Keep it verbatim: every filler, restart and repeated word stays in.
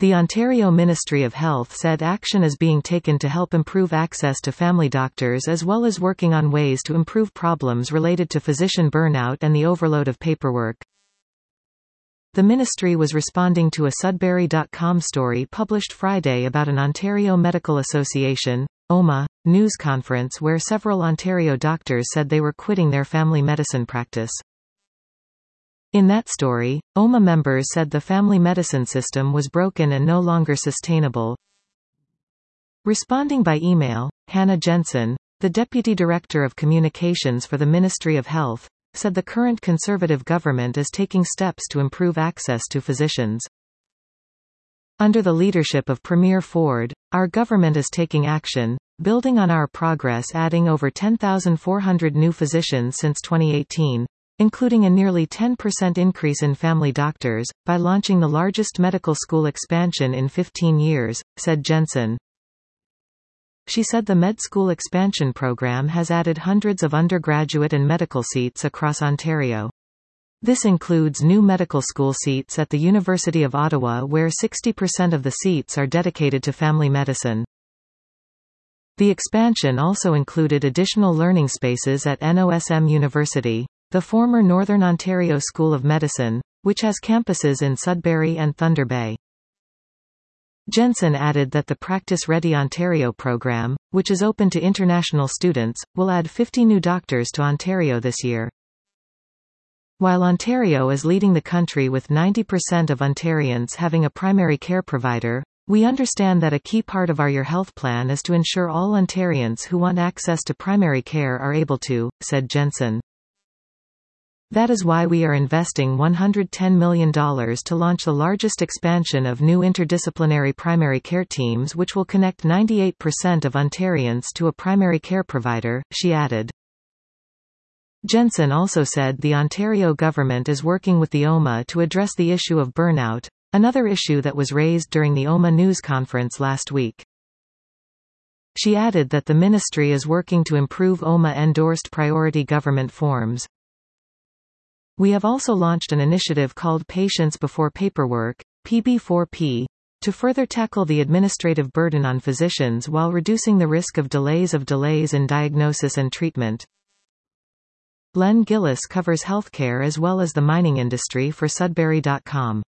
The Ontario Ministry of Health said action is being taken to help improve access to family doctors as well as working on ways to improve problems related to physician burnout and the overload of paperwork. The ministry was responding to a Sudbury dot com story published Friday about an Ontario Medical Association O M A, news conference where several Ontario doctors said they were quitting their family medicine practice. In that story, O M A members said the family medicine system was broken and no longer sustainable. Responding by email, Hannah Jensen, the Deputy Director of Communications for the Ministry of Health, said the current Conservative government is taking steps to improve access to physicians. Under the leadership of Premier Ford, our government is taking action, building on our progress, adding over ten thousand four hundred new physicians since twenty eighteen, including a nearly ten percent increase in family doctors, by launching the largest medical school expansion in fifteen years, said Jensen. She said the med school expansion program has added hundreds of undergraduate and medical seats across Ontario. This includes new medical school seats at the University of Ottawa, where sixty percent of the seats are dedicated to family medicine. The expansion also included additional learning spaces at N O S M University, the former Northern Ontario School of Medicine, which has campuses in Sudbury and Thunder Bay. Jensen added that the Practice Ready Ontario program, which is open to international students, will add fifty new doctors to Ontario this year. While Ontario is leading the country with ninety percent of Ontarians having a primary care provider, we understand that a key part of our Your Health plan is to ensure all Ontarians who want access to primary care are able to, said Jensen. That is why we are investing one hundred ten million dollars to launch the largest expansion of new interdisciplinary primary care teams, which will connect ninety-eight percent of Ontarians to a primary care provider, she added. Jensen also said the Ontario government is working with the O M A to address the issue of burnout, another issue that was raised during the O M A news conference last week. She added that the ministry is working to improve O M A-endorsed priority government forms. We have also launched an initiative called Patients Before Paperwork, P B four P, to further tackle the administrative burden on physicians while reducing the risk of delays of delays in diagnosis and treatment. Len Gillis covers healthcare as well as the mining industry for Sudbury dot com.